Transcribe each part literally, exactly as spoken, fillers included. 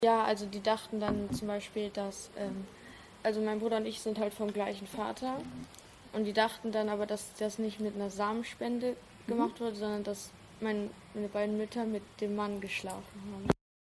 Ja, also die dachten dann zum Beispiel, dass, ähm, also mein Bruder und ich sind halt vom gleichen Vater und die dachten dann aber, dass das nicht mit einer Samenspende gemacht wurde, sondern dass mein, meine beiden Mütter mit dem Mann geschlafen haben.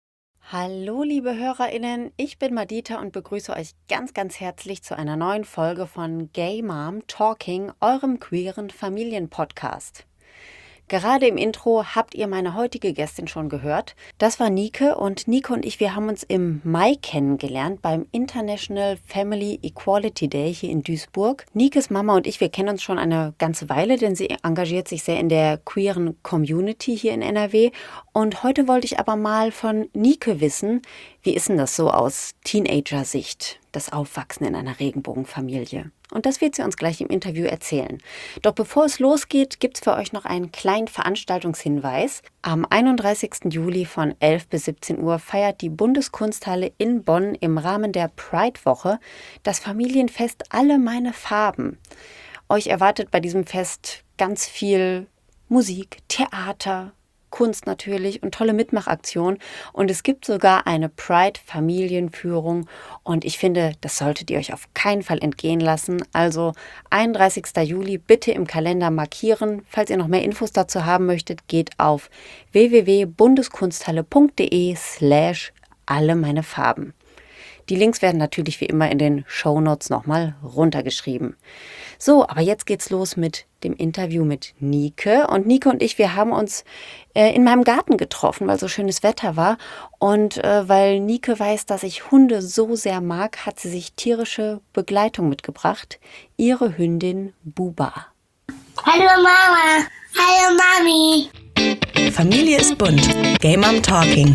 Hallo, liebe HörerInnen, ich bin Madita und begrüße euch ganz, ganz herzlich zu einer neuen Folge von Gay Mom Talking, eurem queeren Familienpodcast. Gerade im Intro habt ihr meine heutige Gästin schon gehört. Das war Nike und Nike und ich, wir haben uns im Mai kennengelernt beim International Family Equality Day hier in Duisburg. Nikes Mama und ich, wir kennen uns schon eine ganze Weile, denn sie engagiert sich sehr in der queeren Community hier in N R W. Und heute wollte ich aber mal von Nike wissen, wie ist denn das so aus Teenager-Sicht, das Aufwachsen in einer Regenbogenfamilie? Und das wird sie uns gleich im Interview erzählen. Doch bevor es losgeht, gibt es für euch noch einen kleinen Veranstaltungshinweis. Am einunddreißigsten Juli von elf bis siebzehn Uhr feiert die Bundeskunsthalle in Bonn im Rahmen der Pride-Woche das Familienfest Alle meine Farben. Euch erwartet bei diesem Fest ganz viel Musik, Theater, Kunst natürlich und tolle Mitmachaktionen. Und es gibt sogar eine Pride-Familienführung. Und ich finde, das solltet ihr euch auf keinen Fall entgehen lassen. Also einunddreißigsten Juli bitte im Kalender markieren. Falls ihr noch mehr Infos dazu haben möchtet, geht auf w w w punkt bundeskunsthalle punkt d e slash alle meine Farben. Die Links werden natürlich wie immer in den Shownotes nochmal runtergeschrieben. So, aber jetzt geht's los mit dem Interview mit Nike. Und Nike und ich, wir haben uns äh, in meinem Garten getroffen, weil so schönes Wetter war. Und äh, weil Nike weiß, dass ich Hunde so sehr mag, hat sie sich tierische Begleitung mitgebracht. Ihre Hündin Buba. Hallo Mama. Hallo Mami. Familie ist bunt. Gay Mom Talking.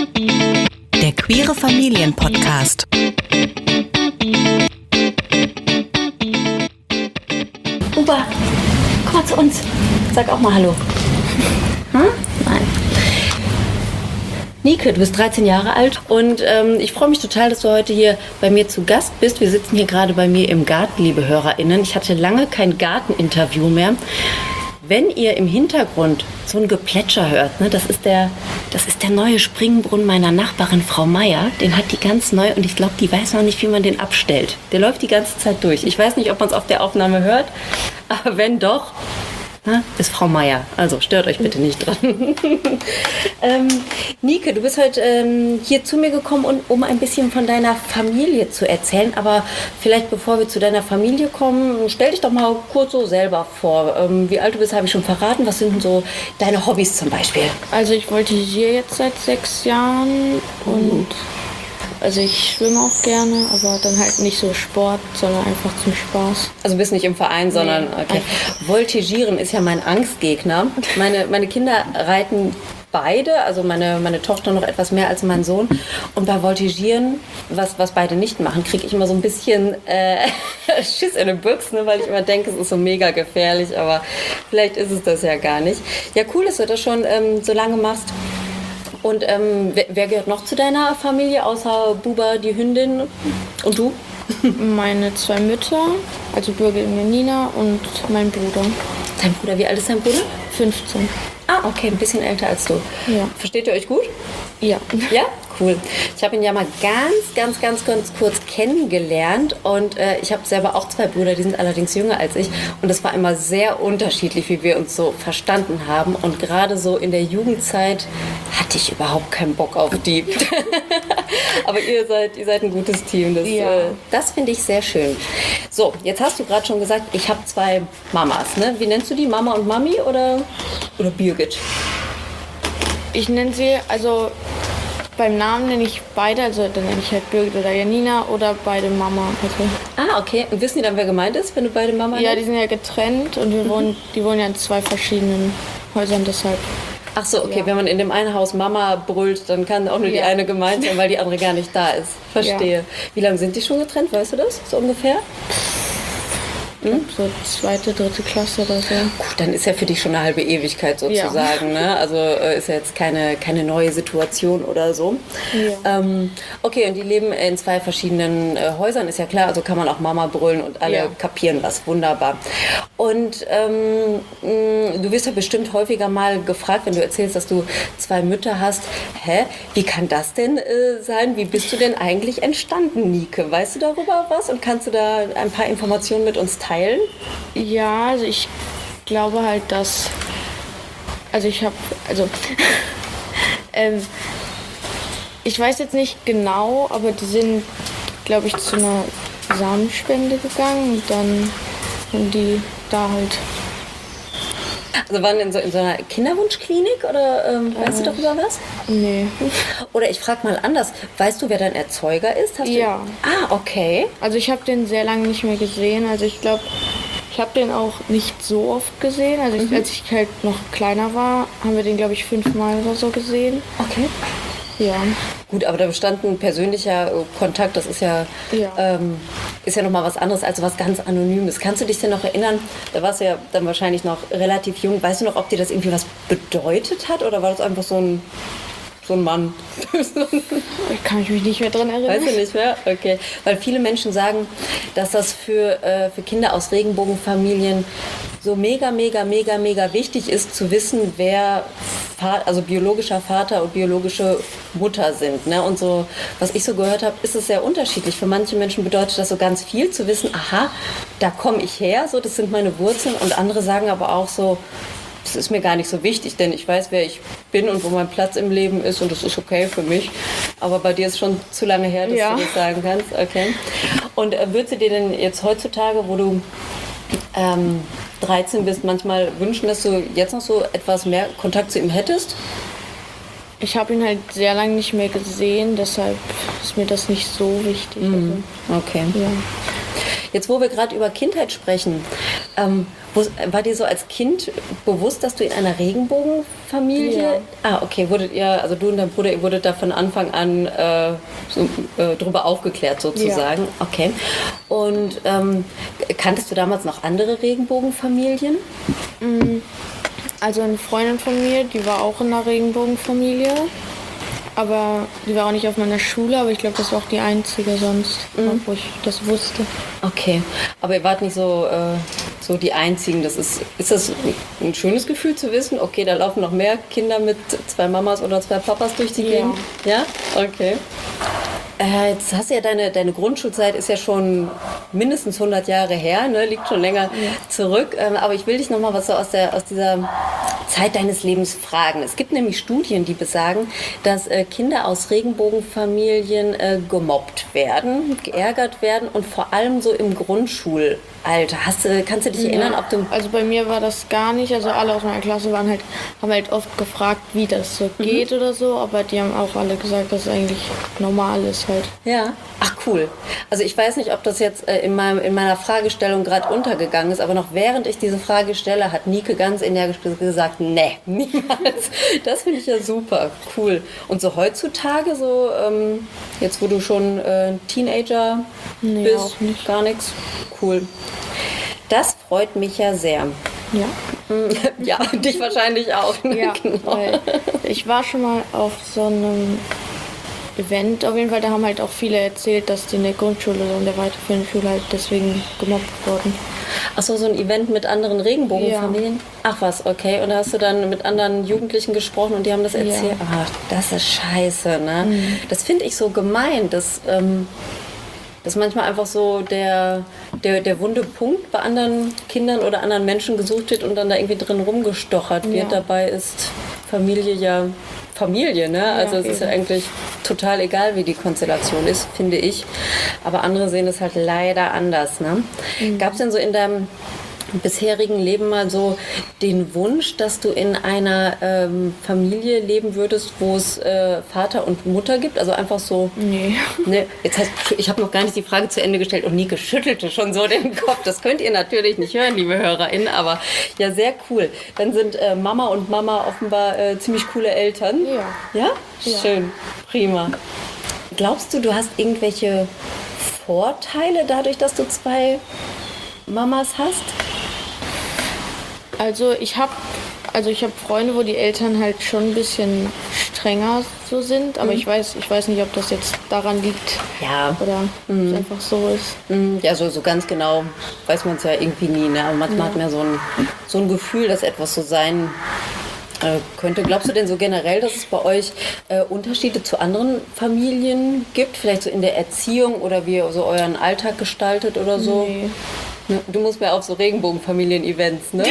Der queere Familienpodcast. Buba, komm mal zu uns. Sag auch mal Hallo. Hm? Nein. Nike, du bist dreizehn Jahre alt und ähm, ich freue mich total, dass du heute hier bei mir zu Gast bist. Wir sitzen hier gerade bei mir im Garten, liebe HörerInnen. Ich hatte lange kein Garteninterview mehr. Wenn ihr im Hintergrund so ein Geplätscher hört, ne, das ist der, das ist der neue Springbrunnen meiner Nachbarin Frau Meier. Den hat die ganz neu und ich glaube, die weiß noch nicht, wie man den abstellt. Der läuft die ganze Zeit durch. Ich weiß nicht, ob man es auf der Aufnahme hört, aber wenn doch, na, ist Frau Meier. Also stört euch bitte nicht dran. ähm, Nike, du bist heute ähm, hier zu mir gekommen, um, um ein bisschen von deiner Familie zu erzählen. Aber vielleicht bevor wir zu deiner Familie kommen, stell dich doch mal kurz so selber vor. Ähm, wie alt du bist, habe ich schon verraten. Was sind denn so deine Hobbys zum Beispiel? Also ich voltigiere jetzt seit sechs Jahren und also ich schwimme auch gerne, aber dann halt nicht so Sport, sondern einfach zum Spaß. Also du bist nicht im Verein, sondern Nee, okay. Voltigieren ist ja mein Angstgegner. Meine, meine Kinder reiten beide, also meine, meine Tochter noch etwas mehr als mein Sohn. Und bei Voltigieren, was, was beide nicht machen, kriege ich immer so ein bisschen äh, Schiss in den Büchsen, weil ich immer denke, es ist so mega gefährlich, aber vielleicht ist es das ja gar nicht. Ja, cool, dass du das schon ähm, so lange machst. Und ähm, wer, wer gehört noch zu deiner Familie, außer Buba, die Hündin und du? Meine zwei Mütter, also Birgit und Janina und mein Bruder. Dein Bruder, wie alt ist dein Bruder? fünfzehn. Ah, okay, ein bisschen älter als du. Ja. Versteht ihr euch gut? Ja. Ja? Cool. Ich habe ihn ja mal ganz, ganz, ganz, ganz kurz kennengelernt und äh, ich habe selber auch zwei Brüder, die sind allerdings jünger als ich und es war immer sehr unterschiedlich, wie wir uns so verstanden haben und gerade so in der Jugendzeit hatte ich überhaupt keinen Bock auf die. Aber ihr seid, ihr seid ein gutes Team, das, Ja. äh, das finde ich sehr schön. So, jetzt hast du gerade schon gesagt, ich habe zwei Mamas, ne? Wie nennst du die, Mama und Mami oder, oder Birgit? Ich nenne sie, also beim Namen nenne ich beide, also dann nenne ich halt Birgit oder Janina oder beide Mama. Also. Ah, okay. Und wissen die dann, wer gemeint ist, wenn du beide Mama Ja, nennst? die sind ja getrennt und wir wohnen, die wohnen ja in zwei verschiedenen Häusern, deshalb. Ach so, okay. Ja. Wenn man in dem einen Haus Mama brüllt, dann kann auch nur die Ja. eine gemeint sein, weil die andere gar nicht da ist. Verstehe. Ja. Wie lange sind die schon getrennt, weißt du das? So ungefähr? glaub, so zweite, dritte Klasse oder so. Gut, dann ist ja für dich schon eine halbe Ewigkeit sozusagen. Ja. Ne? Also äh, ist ja jetzt keine, keine neue Situation oder so. Ja. Ähm, okay, und die leben in zwei verschiedenen äh, Häusern, ist ja klar. Also kann man auch Mama brüllen und alle ja. kapieren was. Wunderbar. Und ähm, mh, du wirst ja bestimmt häufiger mal gefragt, wenn du erzählst, dass du zwei Mütter hast. Hä, wie kann das denn äh, sein? Wie bist du denn eigentlich entstanden, Nike? Weißt du darüber was und kannst du da ein paar Informationen mit uns teilen? Ja, also ich glaube halt, dass, also ich habe, also ähm, ich weiß jetzt nicht genau, aber die sind, glaube ich, zu einer Samenspende gegangen und dann haben die da halt. Also waren in so, in so einer Kinderwunschklinik oder ähm, weißt äh, du darüber was? Nee. Oder ich frage mal anders, weißt du, wer dein Erzeuger ist? Hast ja. Du... Ah, okay. Also ich habe den sehr lange nicht mehr gesehen. Also ich glaube, ich habe den auch nicht so oft gesehen. Also ich, mhm. als ich halt noch kleiner war, haben wir den, glaube ich, fünfmal oder so gesehen. Okay. Ja. Gut, aber da bestand ein persönlicher Kontakt, das ist ja, ja. Ähm, ist ja nochmal was anderes als was ganz Anonymes. Kannst du dich denn noch erinnern, da warst du ja dann wahrscheinlich noch relativ jung, weißt du noch, ob dir das irgendwie was bedeutet hat oder war das einfach so ein, so ein Mann? Ich kann mich nicht mehr dran erinnern. Weißt du nicht mehr? Okay. Weil viele Menschen sagen, dass das für, äh, für Kinder aus Regenbogenfamilien so mega, mega, mega, mega wichtig ist, zu wissen, wer also biologischer Vater und biologische Mutter sind. Ne? Und so, was ich so gehört habe, ist es sehr unterschiedlich. Für manche Menschen bedeutet das so ganz viel, zu wissen, aha, da komme ich her, so, das sind meine Wurzeln. Und andere sagen aber auch so, das ist mir gar nicht so wichtig, denn ich weiß, wer ich bin und wo mein Platz im Leben ist und das ist okay für mich. Aber bei dir ist schon zu lange her, dass ja. du das sagen kannst. Okay. Und äh, würdest du dir denn jetzt heutzutage, wo du ähm, dreizehn bist, manchmal wünschen, dass du jetzt noch so etwas mehr Kontakt zu ihm hättest? Ich habe ihn halt sehr lange nicht mehr gesehen, deshalb ist mir das nicht so wichtig. Mhm. Okay. Ja. Jetzt, wo wir gerade über Kindheit sprechen, ähm, war dir so als Kind bewusst, dass du in einer Regenbogenfamilie... Ja. Ah, okay. Wurdet ihr, also du und dein Bruder, ihr wurdet da von Anfang an äh, so, äh, drüber aufgeklärt sozusagen. Ja. Okay. Und ähm, kanntest du damals noch andere Regenbogenfamilien? Also eine Freundin von mir, die war auch in einer Regenbogenfamilie. Aber die war auch nicht auf meiner Schule, aber ich glaube, das war auch die einzige sonst, mhm. wo ich das wusste. Okay, aber ihr wart nicht so, äh, so die Einzigen. Das ist, ist das ein schönes Gefühl zu wissen, okay, da laufen noch mehr Kinder mit zwei Mamas oder zwei Papas durch die Gegend? Ja. Ja? Okay. Äh, jetzt hast du ja deine, deine Grundschulzeit ist ja schon mindestens hundert Jahre her, ne? Liegt schon länger ja. zurück. Ähm, aber ich will dich noch mal was so aus, der, aus dieser Zeit deines Lebens fragen. Es gibt nämlich Studien, die besagen, dass äh, Kinder aus Regenbogenfamilien äh, gemobbt werden, geärgert werden und vor allem so im Grundschulalter. Hast du, kannst du dich erinnern, ja. ob du... Also bei mir war das gar nicht. Also alle aus meiner Klasse waren halt, haben halt oft gefragt, wie das so mhm. geht oder so. Aber die haben auch alle gesagt, dass es eigentlich normal ist halt. Ja, ach cool. Also ich weiß nicht, ob das jetzt äh, in, meinem, in meiner Fragestellung gerade untergegangen ist, aber noch während ich diese Frage stelle, hat Nike ganz energisch gesagt, nee, niemals. Das finde ich ja super, cool. Und so heutzutage, so ähm, jetzt wo du schon äh, Teenager nee, bist, auch nicht. Gar nichts, cool. Das freut mich ja sehr. Ja. Ja, dich wahrscheinlich auch. Ne? Ja, genau. Weil ich war schon mal auf so einem Event, auf jeden Fall, da haben halt auch viele erzählt, dass die in der Grundschule oder in der weiterführenden Schule halt deswegen gemobbt wurden. Ach so, so ein Event mit anderen Regenbogenfamilien? Ja. Ach was, okay. Und da hast du dann mit anderen Jugendlichen gesprochen und die haben das erzählt? Ja. Ach, das ist scheiße, ne? Mhm. Das finde ich so gemein, dass... Ähm, dass manchmal einfach so der, der, der wunde Punkt bei anderen Kindern oder anderen Menschen gesucht wird und dann da irgendwie drin rumgestochert wird. Ja. Dabei ist Familie ja Familie, ne? Also ja, es ist ja eigentlich total egal, wie die Konstellation ist, finde ich. Aber andere sehen es halt leider anders, ne? Mhm. Gab es denn so in deinem bisherigen Leben mal so den Wunsch, dass du in einer ähm, Familie leben würdest, wo es äh, Vater und Mutter gibt? Also einfach so... Nee. Ne, jetzt heißt, ich habe noch gar nicht die Frage zu Ende gestellt und Nike schüttelte schon so den Kopf. Das könnt ihr natürlich nicht hören, liebe HörerInnen, aber ja, sehr cool. Dann sind äh, Mama und Mama offenbar äh, ziemlich coole Eltern. Ja. Ja? Ja. Schön, prima. Glaubst du, du hast irgendwelche Vorteile dadurch, dass du zwei Mamas hast? Also ich habe also ich habe Freunde, wo die Eltern halt schon ein bisschen strenger so sind, aber mhm. ich weiß ich weiß nicht, ob das jetzt daran liegt ja. oder mhm. es einfach so ist. Mhm. Ja, so, so ganz genau weiß man es ja irgendwie nie, ne? Aber manchmal ja. hat man ja so ein, so ein Gefühl, dass etwas so sein äh, könnte. Glaubst du denn so generell, dass es bei euch äh, Unterschiede zu anderen Familien gibt? Vielleicht so in der Erziehung oder wie ihr so euren Alltag gestaltet oder so? Nee. Du musst mir auf so Regenbogen-Familien-Events, ne?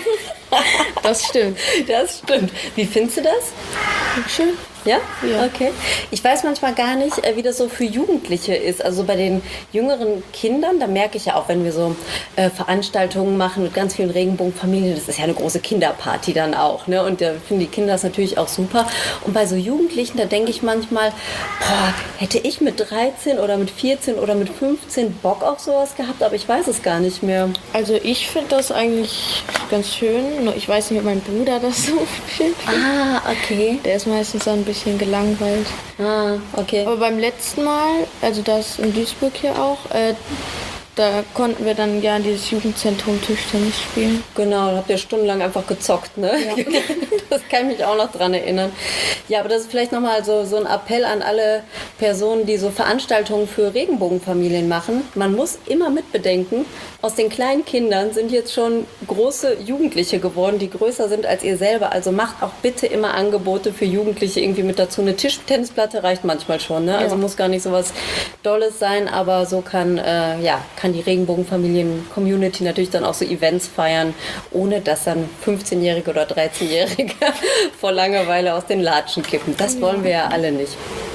Das stimmt. Das stimmt. Wie findest du das? Schön. Ja? Ja. Okay. Ich weiß manchmal gar nicht, wie das so für Jugendliche ist. Also bei den jüngeren Kindern, da merke ich ja auch, wenn wir so äh, Veranstaltungen machen mit ganz vielen Regenbogenfamilien, das ist ja eine große Kinderparty dann auch. Ne? Und da finden die Kinder das natürlich auch super. Und bei so Jugendlichen, da denke ich manchmal, boah, hätte ich mit dreizehn oder mit vierzehn oder mit fünfzehn Bock auf sowas gehabt, aber ich weiß es gar nicht mehr. Also ich finde das eigentlich ganz schön. Nur ich weiß nicht, ob mein Bruder das so schön findet. Ah, okay. Der ist meistens ein bisschen gelangweilt. Ah, okay. Aber beim letzten Mal, also das in Duisburg hier auch, äh, da konnten wir dann ja in dieses Jugendzentrum Tischtennis spielen. Genau, da habt ihr stundenlang einfach gezockt, ne? Ja. Das kann ich mich auch noch dran erinnern. Ja, aber das ist vielleicht nochmal so, so ein Appell an alle Personen, die so Veranstaltungen für Regenbogenfamilien machen. Man muss immer mitbedenken, aus den kleinen Kindern sind jetzt schon große Jugendliche geworden, die größer sind als ihr selber. Also macht auch bitte immer Angebote für Jugendliche irgendwie mit dazu. Eine Tischtennisplatte reicht manchmal schon, ne? Ja. Also muss gar nicht so was Dolles sein, aber so kann, äh, ja, kann die Regenbogenfamilien-Community natürlich dann auch so Events feiern, ohne dass dann fünfzehnjährige oder dreizehnjährige vor Langeweile aus den Latschen kippen. Das wollen wir ja alle nicht.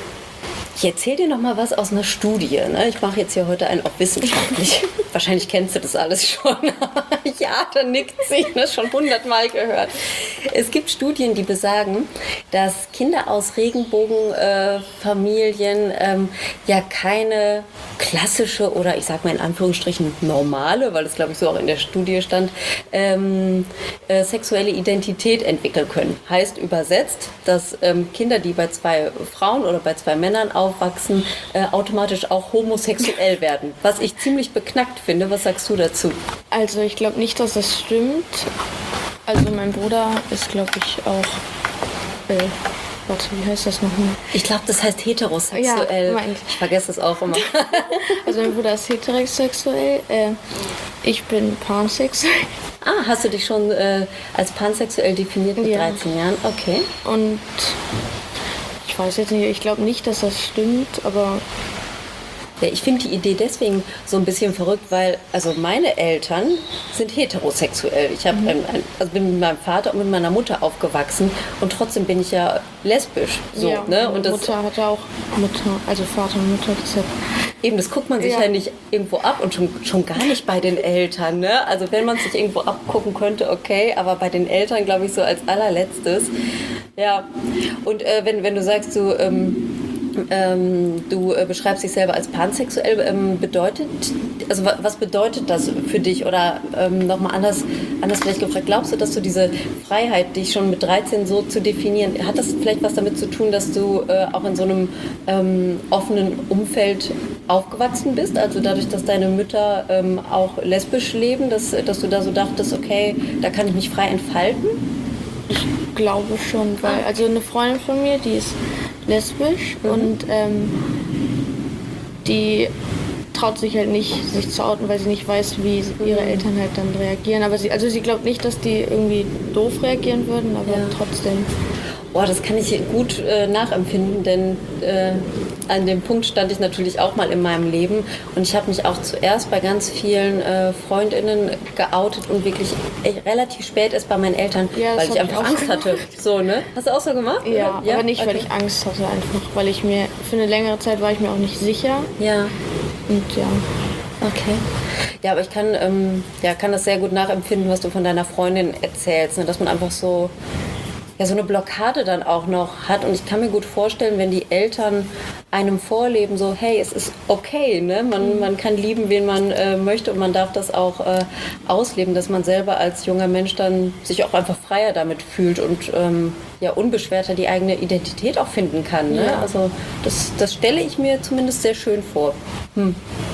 Ich erzähle dir noch mal was aus einer Studie. Ne? Ich mache jetzt hier heute einen auch wissenschaftlich. Wahrscheinlich kennst du das alles schon. Ja, da nickt sie. Das schon hundertmal gehört. Es gibt Studien, die besagen, dass Kinder aus Regenbogenfamilien äh, ähm, ja keine klassische oder ich sag mal in Anführungsstrichen normale, weil das glaube ich so auch in der Studie stand, ähm, äh, sexuelle Identität entwickeln können. Heißt übersetzt, dass ähm, Kinder, die bei zwei Frauen oder bei zwei Männern aufwachsen, äh, automatisch auch homosexuell werden. Was ich ziemlich beknackt finde. Was sagst du dazu? Also ich glaube nicht, dass das stimmt. Also mein Bruder ist glaube ich auch... Äh, Warte, wie heißt das nochmal? Ich glaube, das heißt heterosexuell. Ja, ich vergesse es auch immer. Also mein Bruder ist heterosexuell, äh, ich bin pansexuell. Ah, hast du dich schon äh, als pansexuell definiert mit ja. dreizehn Jahren? Okay. Und ich weiß jetzt nicht, ich glaube nicht, dass das stimmt, aber... Ja, ich finde die Idee deswegen so ein bisschen verrückt, weil also meine Eltern sind heterosexuell. Ich hab mhm. ein, ein, also bin mit meinem Vater und mit meiner Mutter aufgewachsen und trotzdem bin ich ja lesbisch. So, ja, ne? Und meine das, Mutter hatte auch Mutter, also Vater und Mutter. Deshalb. Eben, das guckt man sich ja. ja nicht irgendwo ab und schon, schon gar nicht bei den Eltern. Ne? Also wenn man sich irgendwo abgucken könnte, okay, aber bei den Eltern glaube ich so als allerletztes. Ja, und äh, wenn, wenn du sagst, du... Ähm, Ähm, du äh, beschreibst dich selber als pansexuell. Ähm, bedeutet, also wa- was bedeutet das für dich? Oder ähm, nochmal anders, anders vielleicht gefragt, glaubst du, dass du diese Freiheit, dich schon mit dreizehn so zu definieren, hat das vielleicht was damit zu tun, dass du äh, auch in so einem ähm, offenen Umfeld aufgewachsen bist? Also dadurch, dass deine Mütter ähm, auch lesbisch leben, dass, dass du da so dachtest, okay, da kann ich mich frei entfalten? Ich glaube schon, weil also eine Freundin von mir, die ist lesbisch mhm. und ähm, die traut sich halt nicht, sich zu outen, weil sie nicht weiß, wie ihre Eltern halt dann reagieren. Aber sie, also sie glaubt nicht, dass die irgendwie doof reagieren würden, aber ja. trotzdem. Oh, das kann ich gut äh, nachempfinden, denn äh, an dem Punkt stand ich natürlich auch mal in meinem Leben und ich habe mich auch zuerst bei ganz vielen äh, Freundinnen geoutet und wirklich echt relativ spät erst bei meinen Eltern, ja, weil ich einfach ich Angst gemacht. hatte. So, ne? Hast du auch so gemacht? Ja, ja? aber nicht, okay. weil ich Angst hatte einfach, weil ich mir, für eine längere Zeit war ich mir auch nicht sicher. Ja. Und ja. Okay. Ja, aber ich kann, ähm, ja, kann das sehr gut nachempfinden, was du von deiner Freundin erzählst, ne? Dass man einfach so ja, so eine Blockade dann auch noch hat. Und ich kann mir gut vorstellen, wenn die Eltern einem vorleben, so, hey, es ist okay, ne? man, man kann lieben, wen man äh, möchte und man darf das auch äh, ausleben, dass man selber als junger Mensch dann sich auch einfach freier damit fühlt und ähm, ja, unbeschwerter die eigene Identität auch finden kann. Ne? Ja. Also das, das stelle ich mir zumindest sehr schön vor. Hm.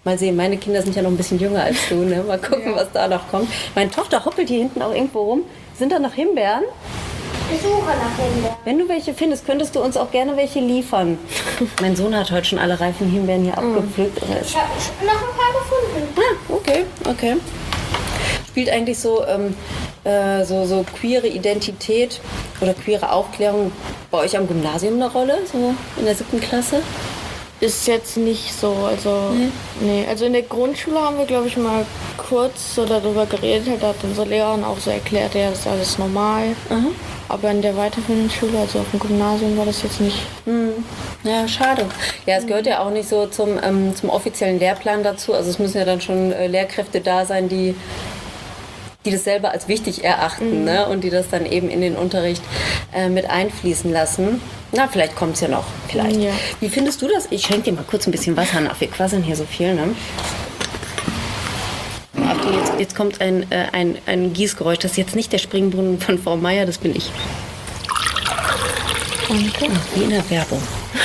Mal sehen, meine Kinder sind ja noch ein bisschen jünger als du, ne? Mal gucken, Ja. was da noch kommt. Meine Tochter hoppelt hier hinten auch irgendwo rum. Sind da noch Himbeeren? Ich suche nach Himbeeren. Wenn du welche findest, könntest du uns auch gerne welche liefern. Mein Sohn hat heute schon alle reifen Himbeeren hier abgepflückt. Aber es- Ich habe noch ein paar gefunden. Ah, okay, okay. Spielt eigentlich so, ähm, äh, so, so queere Identität oder queere Aufklärung bei euch am Gymnasium eine Rolle, so in der siebten Klasse? Ist jetzt nicht so, also nee. Also in der Grundschule haben wir, glaube ich, mal kurz so darüber geredet. Halt, da hat unsere Lehrerin auch so erklärt, ja, das ist alles normal. Aber in der weiterführenden Schule, also auf dem Gymnasium, war das jetzt nicht. Ja, schade. Ja, es gehört ja auch nicht so zum, ähm, zum offiziellen Lehrplan dazu. Also es müssen ja dann schon äh, Lehrkräfte da sein, die, die das selber als wichtig erachten, ne? Und die das dann eben in den Unterricht äh, mit einfließen lassen. Na, vielleicht kommt es ja noch. Vielleicht. Ja. Wie findest du das? Ich schenke dir mal kurz ein bisschen Wasser nach. Wir quasseln hier so viel, ne? Achtung, jetzt, jetzt kommt ein, äh, ein, ein Gießgeräusch. Das ist jetzt nicht der Springbrunnen von Frau Meier, das bin ich. Danke. Wie in der Werbung.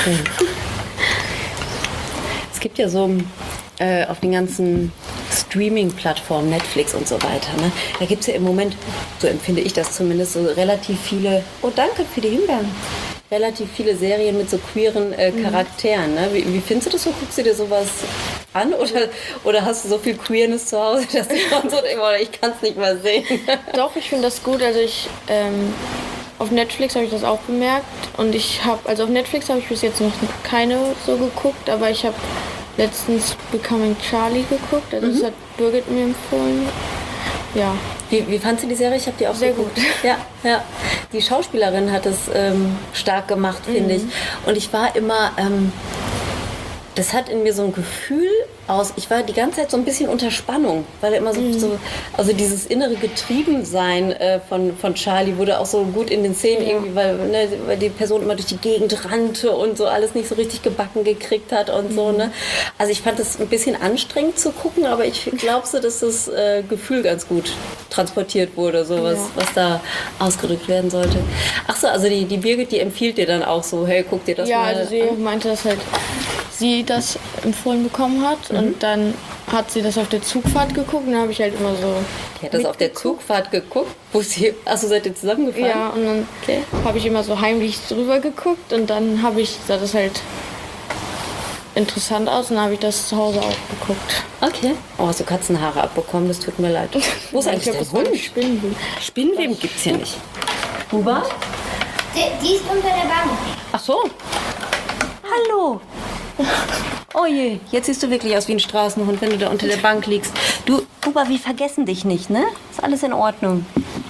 Es gibt ja so äh, auf den ganzen Streaming-Plattformen, Netflix und so weiter, ne? Da gibt es ja im Moment, so empfinde ich das zumindest, so relativ viele, oh danke für die Himbeeren, relativ viele Serien mit so queeren äh, Charakteren. Ne? Wie, wie findest du das so? Guckst du dir sowas an oder, oder hast du so viel Queerness zu Hause, dass du schon so denkst, oh, ich kann es nicht mal sehen? Doch, ich finde das gut. Also ich ähm, auf Netflix habe ich das auch bemerkt und ich habe, also auf Netflix habe ich bis jetzt noch keine so geguckt, aber ich habe letztens Becoming Charlie geguckt. Also das hat Birgit mir empfohlen. Ja. Wie, wie fandst du die Serie? Ich habe die auch Sehr geguckt. gut. Ja, ja. Die Schauspielerin hat es ähm, stark gemacht, finde ich. Und ich war immer, ähm, das hat in mir so ein Gefühl aus, ich war die ganze Zeit so ein bisschen unter Spannung, weil er immer so, so also dieses innere Getriebensein äh, von, von Charlie wurde auch so gut in den Szenen irgendwie, weil, ne, weil die Person immer durch die Gegend rannte und so alles nicht so richtig gebacken gekriegt hat und so, ne. Also ich fand das ein bisschen anstrengend zu gucken, aber ich glaube so, dass das äh, Gefühl ganz gut transportiert wurde, so was, Ja. was da ausgedrückt werden sollte. Ach so, also die, die Birgit, die empfiehlt dir dann auch so, hey, guck dir das Ja, mal also sie an. meinte, dass halt sie das empfohlen bekommen hat und dann hat sie das auf der Zugfahrt geguckt und dann habe ich halt immer so. Die hat das auf der Zugfahrt geguckt, wo sie, achso, seid ihr zusammengefahren? Ja, und dann Okay. habe ich immer so heimlich drüber geguckt und dann habe ich, sah das halt interessant aus und dann habe ich das zu Hause auch geguckt. Okay. Oh, hast du Katzenhaare abbekommen? Das tut mir leid. Wo ist eigentlich Ich der glaube, das war ein Hund? Spinnenweben. Spinnenweben gibt's hier nicht. Huber? Die, die ist unter der Bank. Ach so. Hallo. Oh je, jetzt siehst du wirklich aus wie ein Straßenhund, wenn du da unter der Bank liegst. Du, Huber, wir vergessen dich nicht, ne? Ist alles in Ordnung.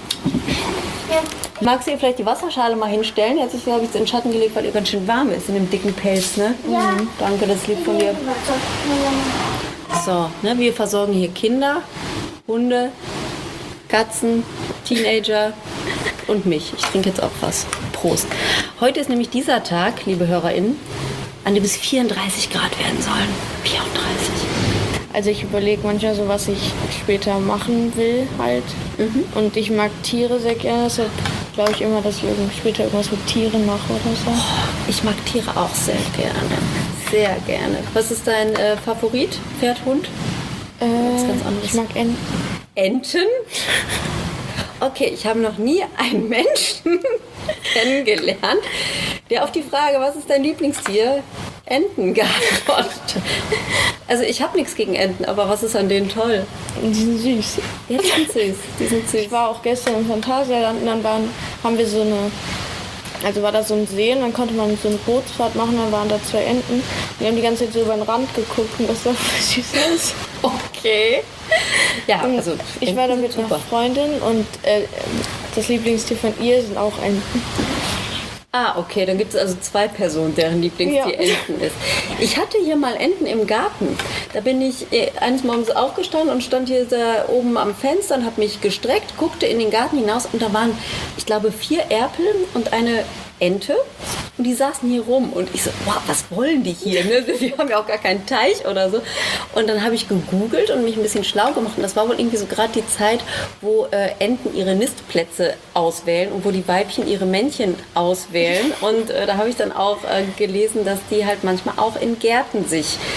Magst du ihr vielleicht die Wasserschale mal hinstellen? Jetzt habe ich es in den Schatten gelegt, weil ihr ganz schön warm ist in dem dicken Pelz, ne? Ja. Mhm. Danke, das ist lieb von dir. So, ne, wir versorgen hier Kinder, Hunde, Katzen, Teenager und mich. Ich trinke jetzt auch was. Prost. Heute ist nämlich dieser Tag, liebe HörerInnen, an dem es vierunddreißig Grad werden sollen. vierunddreißig. Also ich überlege manchmal so, was ich später machen will halt. Und ich mag Tiere sehr gerne, deshalb glaube ich immer, dass ich irgend- später irgendwas mit Tieren mache oder so. Ich mag Tiere auch sehr gerne. Sehr gerne. Was ist dein äh, Favorit? Pferd, Hund? Äh, ganz anderes. ich mag Enten. Enten? Okay, ich habe noch nie einen Menschen kennengelernt, der auf die Frage, was ist dein Lieblingstier, Enten geantwortet hat. Also ich habe nichts gegen Enten, aber was ist an denen toll? Die sind süß. Ja, die sind süß. Die sind süß. Ich war auch gestern im Phantasialand und dann waren, haben wir so eine, also war da so ein See und dann konnte man so eine Bootsfahrt machen, dann waren da zwei Enten. Die haben die ganze Zeit so über den Rand geguckt und das sah voll süß aus. Okay. Ja, Und also ich war da Enten mit sind einer Freundin und äh, das Lieblingstier von ihr sind auch Enten. Ah, okay, dann gibt es also zwei Personen, deren Lieblingstier Ja. Enten ist. Ich hatte hier mal Enten im Garten. Da bin ich äh, eines Morgens aufgestanden und stand hier da oben am Fenster und habe mich gestreckt, guckte in den Garten hinaus und da waren, ich glaube, vier Erpel und eine Ente. Und die saßen hier rum und ich so, wow, was wollen die hier? Ne? Die haben ja auch gar keinen Teich oder so. Und dann habe ich gegoogelt und mich ein bisschen schlau gemacht. Und das war wohl irgendwie so gerade die Zeit, wo äh, Enten ihre Nistplätze auswählen und wo die Weibchen ihre Männchen auswählen. Und äh, da habe ich dann auch äh, gelesen, dass die halt manchmal auch in Gärten sich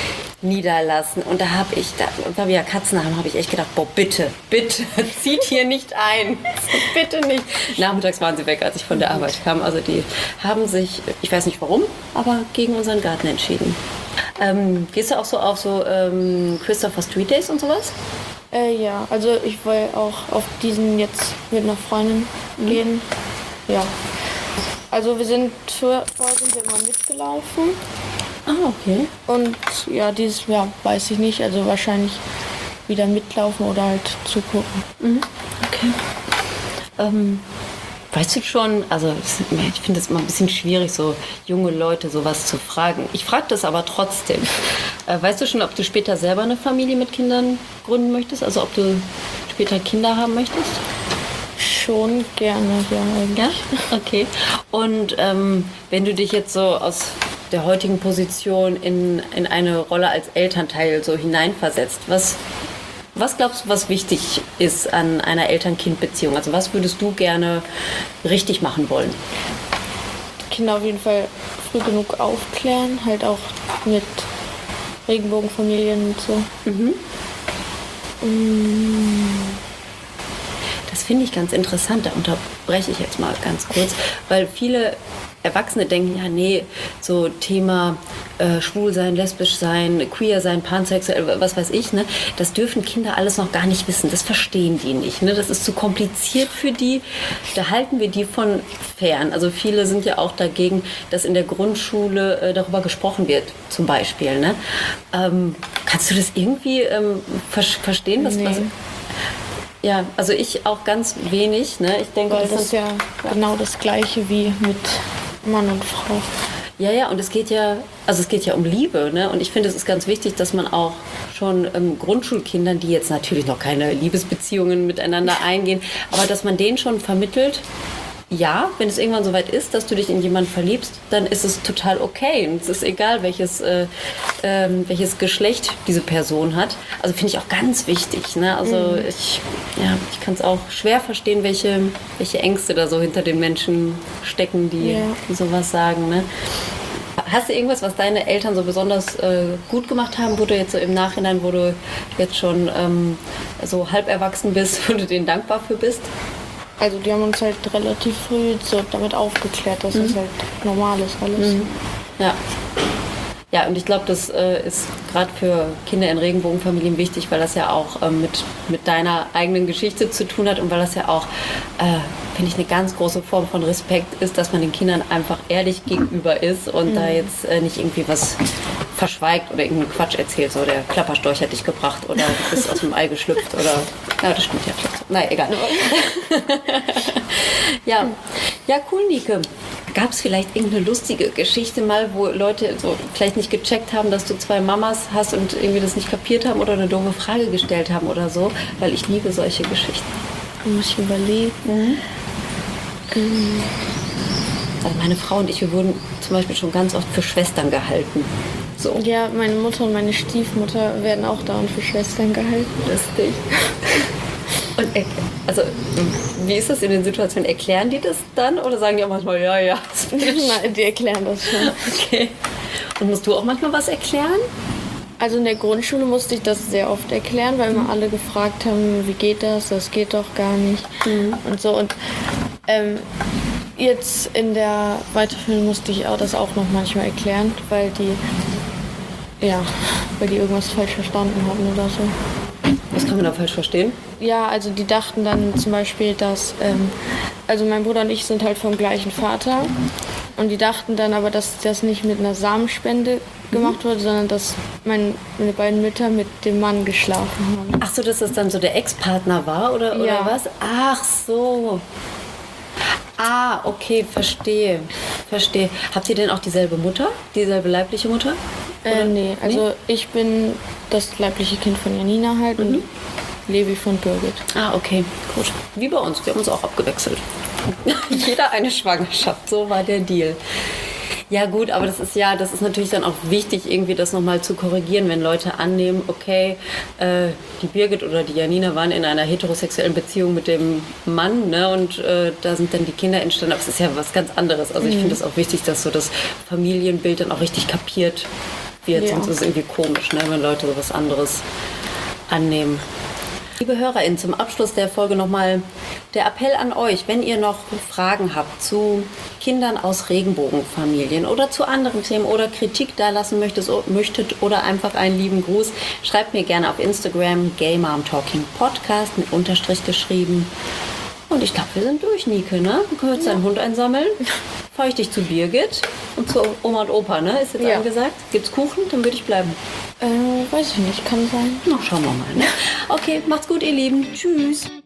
niederlassen. Und da habe ich, da, weil wir ja Katzen haben, habe ich echt gedacht, boah, bitte, bitte, zieht hier nicht ein. Bitte nicht. Nachmittags waren sie weg, als ich von der Arbeit kam. Also die haben sich, ich weiß nicht warum, aber gegen unseren Garten entschieden. Ähm, gehst du auch so auf so ähm, Christopher Street Days und sowas? Äh, ja, also ich will auch auf diesen jetzt mit einer Freundin mhm. gehen. Ja. Also wir sind, vorher sind wir immer mitgelaufen. Ah, okay. Und ja, dieses Jahr weiß ich nicht, also wahrscheinlich wieder mitlaufen oder halt zugucken. Mhm. Okay. Ähm, weißt du schon, also ich finde es immer ein bisschen schwierig, so junge Leute sowas zu fragen. Ich frage das aber trotzdem. Äh, weißt du schon, ob du später selber eine Familie mit Kindern gründen möchtest? Also ob du später Kinder haben möchtest? Schon gerne, ja, eigentlich. Ja? Okay. Und ähm, wenn du dich jetzt so aus der heutigen Position in, in eine Rolle als Elternteil so hineinversetzt, was, was glaubst du, was wichtig ist an einer Eltern-Kind-Beziehung? Also was würdest du gerne richtig machen wollen? Kinder auf jeden Fall früh genug aufklären, halt auch mit Regenbogenfamilien und so. Mhm. Mm. Das finde ich ganz interessant, da unterbreche ich jetzt mal ganz kurz, weil viele Erwachsene denken, ja nee, so Thema äh, schwul sein, lesbisch sein, queer sein, pansexuell, was weiß ich, ne, das dürfen Kinder alles noch gar nicht wissen, das verstehen die nicht, ne, das ist zu kompliziert für die, da halten wir die von fern. Also viele sind ja auch dagegen, dass in der Grundschule äh, darüber gesprochen wird, zum Beispiel, ne. Ähm, kannst du das irgendwie ähm, ver- verstehen? Was, nee. was, Ja, also ich auch ganz wenig. Ne? Ich denke, Weil das, das ist ja genau das Gleiche wie mit Mann und Frau. Ja, ja, und es geht ja, also es geht ja um Liebe, ne? Und ich finde, es ist ganz wichtig, dass man auch schon ähm, Grundschulkindern, die jetzt natürlich noch keine Liebesbeziehungen miteinander eingehen, aber dass man denen schon vermittelt, ja, wenn es irgendwann soweit ist, dass du dich in jemanden verliebst, dann ist es total okay. Und es ist egal, welches, äh, äh, welches Geschlecht diese Person hat. Also finde ich auch ganz wichtig. Ne? Also mhm. ich, ja, ich kann es auch schwer verstehen, welche, welche Ängste da so hinter den Menschen stecken, die, ja. die sowas sagen. Ne? Hast du irgendwas, was deine Eltern so besonders äh, gut gemacht haben, wo du jetzt so im Nachhinein, wo du jetzt schon ähm, so halb erwachsen bist, wo du denen dankbar für bist? Also die haben uns halt relativ früh so damit aufgeklärt, dass mhm. das halt normal ist alles. Mhm. Ja. Ja, und ich glaube, das äh, ist gerade für Kinder in Regenbogenfamilien wichtig, weil das ja auch äh, mit, mit deiner eigenen Geschichte zu tun hat und weil das ja auch, äh, finde ich, eine ganz große Form von Respekt ist, dass man den Kindern einfach ehrlich gegenüber ist und mhm. da jetzt äh, nicht irgendwie was verschweigt oder irgendeinen Quatsch erzählt, so der Klapperstorch hat dich gebracht oder du bist aus dem Ei geschlüpft oder, ja, das stimmt ja vielleicht. Nein, egal. ja. ja, cool, Nike. Gab es vielleicht irgendeine lustige Geschichte mal, wo Leute so vielleicht nicht gecheckt haben, dass du zwei Mamas hast und irgendwie das nicht kapiert haben oder eine doofe Frage gestellt haben oder so? Weil ich liebe solche Geschichten. Muss ich überlegen. Mhm. Ähm. Also meine Frau und ich, wir wurden zum Beispiel schon ganz oft für Schwestern gehalten. So. Ja, meine Mutter und meine Stiefmutter werden auch dauernd für Schwestern gehalten. Lustig. Und also, wie ist das in den Situationen? Erklären die das dann oder sagen die auch manchmal, ja, ja? Nein, die erklären das schon. Okay. Und musst du auch manchmal was erklären? Also in der Grundschule musste ich das sehr oft erklären, weil immer alle gefragt haben, wie geht das? Das geht doch gar nicht. Mhm. Und so. Und ähm, jetzt in der Weiterführung musste ich auch das auch noch manchmal erklären, weil die, ja, weil die irgendwas falsch verstanden hatten oder so. Was kann man da falsch verstehen? Ja, also die dachten dann zum Beispiel, dass, ähm, also mein Bruder und ich sind halt vom gleichen Vater und die dachten dann aber, dass das nicht mit einer Samenspende gemacht wurde, sondern dass mein, meine beiden Mütter mit dem Mann geschlafen haben. Ach so, dass das dann so der Ex-Partner war oder, oder ja. was? Ach so. Ah, okay, verstehe. Verstehe. Habt ihr denn auch dieselbe Mutter? Dieselbe leibliche Mutter? Äh, nee, also nee? Ich bin das leibliche Kind von Janina halt mhm. und Levi von Birgit. Ah, okay, gut. Wie bei uns, wir haben uns auch abgewechselt. Jeder eine Schwangerschaft, so war der Deal. Ja gut, aber das ist ja, das ist natürlich dann auch wichtig, irgendwie das nochmal zu korrigieren, wenn Leute annehmen, okay, äh, die Birgit oder die Janina waren in einer heterosexuellen Beziehung mit dem Mann, ne, und äh, da sind dann die Kinder entstanden, aber es ist ja was ganz anderes. Also ich finde es auch wichtig, dass so das Familienbild dann auch richtig kapiert wird. Ja. Sonst ist es irgendwie komisch, ne, wenn Leute sowas anderes annehmen. Liebe HörerInnen, zum Abschluss der Folge nochmal der Appell an euch, wenn ihr noch Fragen habt zu Kindern aus Regenbogenfamilien oder zu anderen Themen oder Kritik da lassen möchtet, möchtet oder einfach einen lieben Gruß, schreibt mir gerne auf Instagram Gay Mom Talking Podcast mit Unterstrich geschrieben. Und ich glaube, wir sind durch, Nike, ne? Du kannst jetzt deinen Hund einsammeln. Fahre ich dich zu Birgit und zu Oma und Opa, ne? Ist jetzt Ja. angesagt. Gibt's Kuchen? Dann würde ich bleiben. Äh, weiß ich nicht, kann sein. Na, schauen wir mal, ne? Okay, macht's gut, ihr Lieben. Tschüss.